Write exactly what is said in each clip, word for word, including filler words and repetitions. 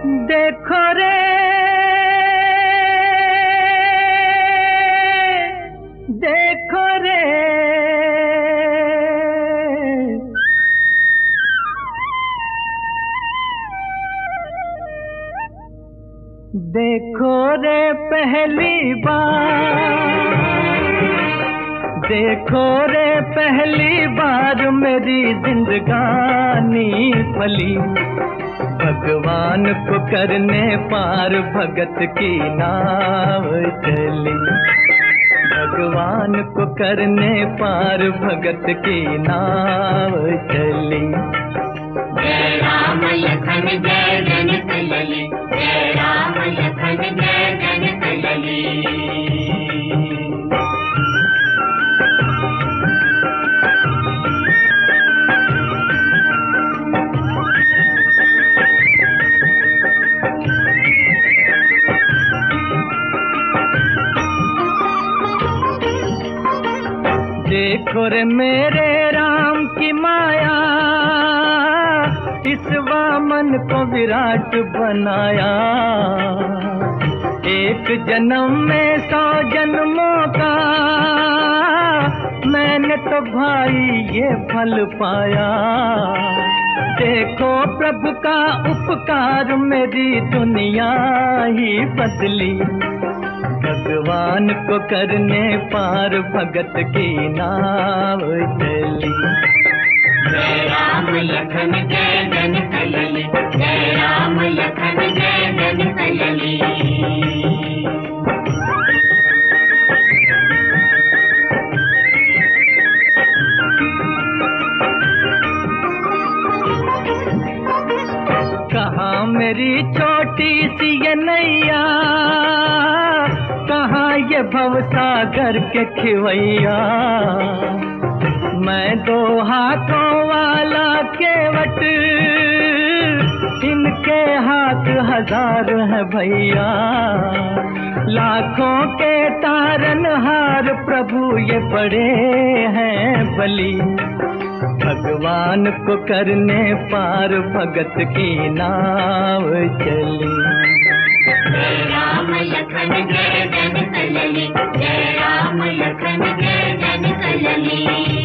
देखो रे देखो रे देखो रे पहली बार, देखो रे पहली बार मेरी जिंदगानी फली। भगवान को करने पार भगत की नाव चली। भगवान को करने पार भगत की नाव चली। जय राम लखन जय जनक लली, जय राम लखन जय जनक लली। देखो रे मेरे राम की माया, इस वामन को विराट बनाया। एक जन्म में सौ जन्मों का मैंने तो भाई ये फल पाया। देखो प्रभु का उपकार मेरी दुनिया ही बदली। भगवान को करने पार भगत की नाव चली। जय राम लखन जय जनक लली, जय राम लखन जय जनक लली। कहाँ मेरी छोटी सी ये नैया, कहाँ ये भवसागर के खिवैया। मैं दो हाथों वाला केवट, इनके हाथ हजार है भैया। लाखों के तारनहार प्रभु ये बड़े हैं बली। भगवान को करने पार भगत की नाव चली। जय राम लखन जय जनक लली, जय राम लखन जय जनक लली।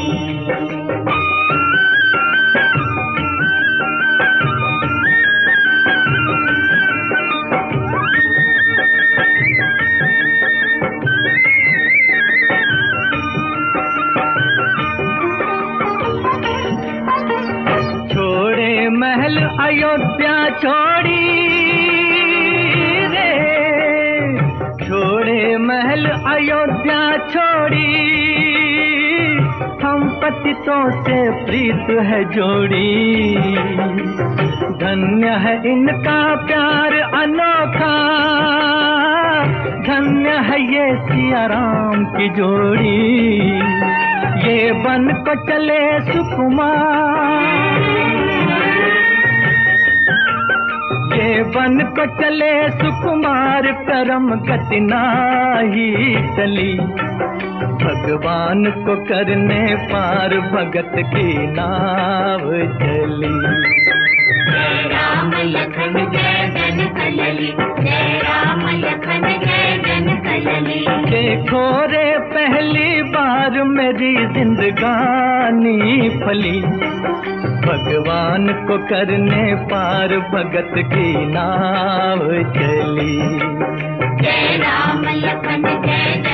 छोड़े महल अयोध्या छोड़ी रे, छोड़े महल अयोध्या छोड़ी। हम पतितों से प्रीत है जोड़ी। धन्य है इनका प्यार अनोखा, धन्य है ये सिया राम की जोड़ी। ये बन को चले सुकुमार, ये बन को चले सुकुमार। करम गति नाही टली। भगवान को करने पार भगत की नाव चली। जय राम लखन जय जनक लली, जय राम लखन जय जनक लली। देखो रे पहली बार मेरी जिंदगानी फली। भगवान को करने पार भगत की नाव चली। जय राम लखन जय